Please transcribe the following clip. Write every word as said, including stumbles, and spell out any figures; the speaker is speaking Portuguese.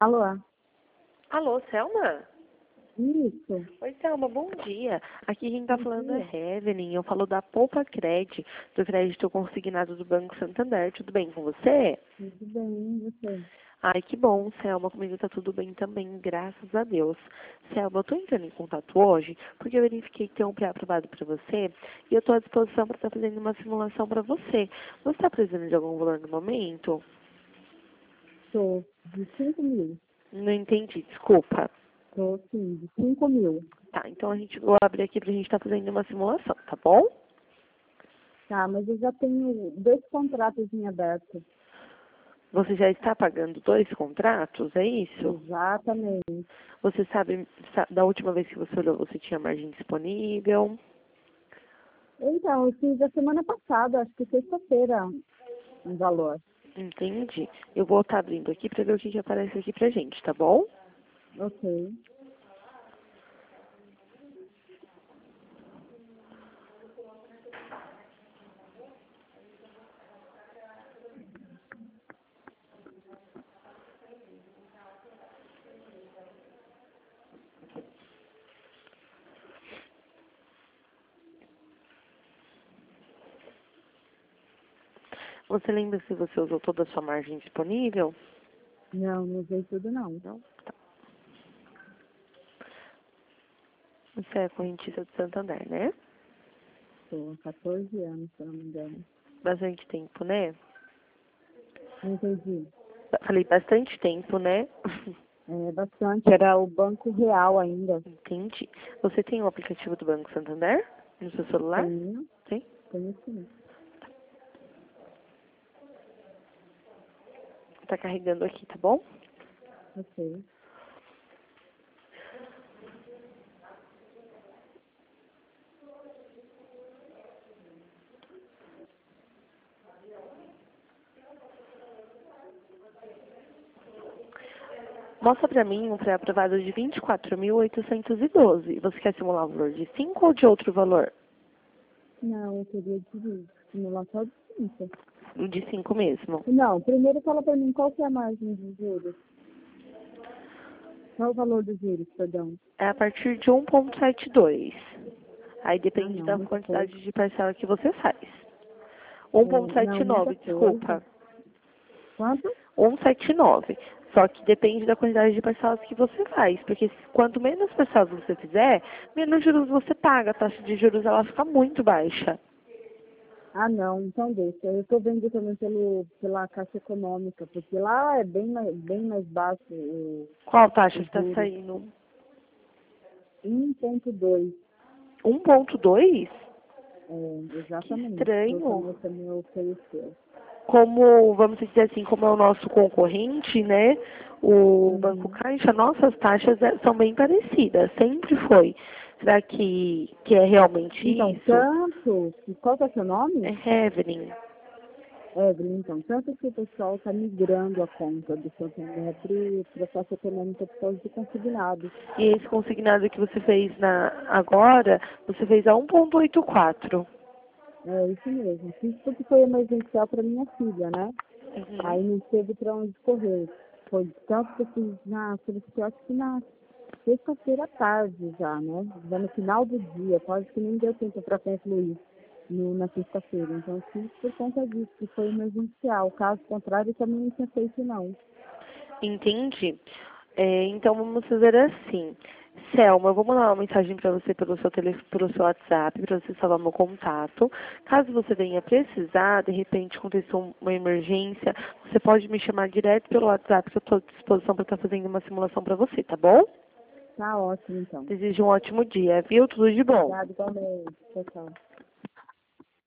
Alô? Alô, Selma? Isso. Oi, Selma, bom dia. Aqui quem tá Bom falando dia. é Evelyn. Eu falo da Poupa Cred, do crédito consignado do Banco Santander. Tudo bem com você? Tudo bem, e você? Ai, que bom, Selma. Comigo tá tudo bem também, graças a Deus. Selma, eu tô entrando em contato hoje porque eu verifiquei que tem um pré-aprovado para você e eu tô à disposição para estar fazendo uma simulação para você. Você está precisando de algum valor no momento? Sou de cinco mil. Não entendi, desculpa. Sou sim, de cinco mil. Tá, então a gente vou abrir aqui pra gente estar fazendo uma simulação, tá bom? Tá, mas eu já tenho dois contratos em aberto. Você já está pagando dois contratos, é isso? Exatamente. Você sabe, sa- da última vez que você olhou, você tinha margem disponível? Então, eu fiz a semana passada, acho que sexta-feira, um valor. Entendi. Eu vou estar abrindo aqui para ver o que, que aparece aqui pra gente, tá bom? Ok. Você lembra se você usou toda a sua margem disponível? Não, não usei tudo não. Não? Tá. Você é correntista do Santander, né? Sou há quatorze anos, se eu não me engano. Bastante tempo, né? Não entendi. Ba- Falei bastante tempo, né? É bastante, era o Banco Real ainda. Entendi. Você tem o aplicativo do Banco Santander no seu celular? Tenho, Sim? tenho sim. Tá carregando aqui, tá bom? Ok. Mostra pra mim um pré-aprovado de vinte e quatro mil oitocentos e doze. Você quer simular o valor de cinco ou de outro valor? Não, eu queria dizer, simular só de cinco. O de cinco mesmo. Não, primeiro fala para mim qual que é a margem dos juros. Qual o valor dos juros, perdão? É a partir de um vírgula setenta e dois. Aí Ah, depende não, da muito quantidade pouco. de parcela que você faz. É, não, muita um vírgula setenta e nove, coisa. desculpa. Quanto? um vírgula setenta e nove. Só que depende da quantidade de parcelas que você faz. Porque se- quanto menos parcelas você fizer, menos juros você paga. A taxa de juros ela fica muito baixa. Ah, não, então deixa. Eu estou vendo também pelo, pela Caixa Econômica, porque lá é bem mais, bem mais baixo o, Qual taxa o está juros. saindo? um vírgula dois. um vírgula dois? É, Que exatamente. Foi o que a estranho. moça me ofereceu. Como, vamos dizer assim, como é o nosso concorrente, né? O Banco Uhum. Caixa, nossas taxas é- são bem parecidas, sempre foi. Será que, que é realmente Então, isso? tanto, qual que é o seu nome? É Evelyn. Evelyn, então, tanto que o pessoal está migrando a conta do Santander para o processo econômico por causa de consignado. E esse consignado que você fez na, agora, você fez a um vírgula oitenta e quatro. É isso mesmo. Fiz porque foi emergencial para minha filha, né? Uhum. Aí não teve para onde correr. Foi tanto que eu fiz na, solicitei, acho que na sexta-feira à tarde já, né? Já no final do dia, quase que nem deu tempo para concluir no, na sexta-feira. Então eu fiz por conta disso, que foi emergencial. Caso contrário, eu também não tinha feito não. Entendi. É, então vamos fazer assim. Selma, eu vou mandar uma mensagem para você pelo seu telefone, pelo seu WhatsApp, para você salvar meu contato. Caso você venha precisar, de repente aconteceu uma emergência, você pode me chamar direto pelo WhatsApp, que eu estou à disposição para estar fazendo uma simulação para você, tá bom? Tá ótimo, então. Desejo um ótimo dia, viu? Tudo de bom. Obrigada, igualmente. Tchau, tchau.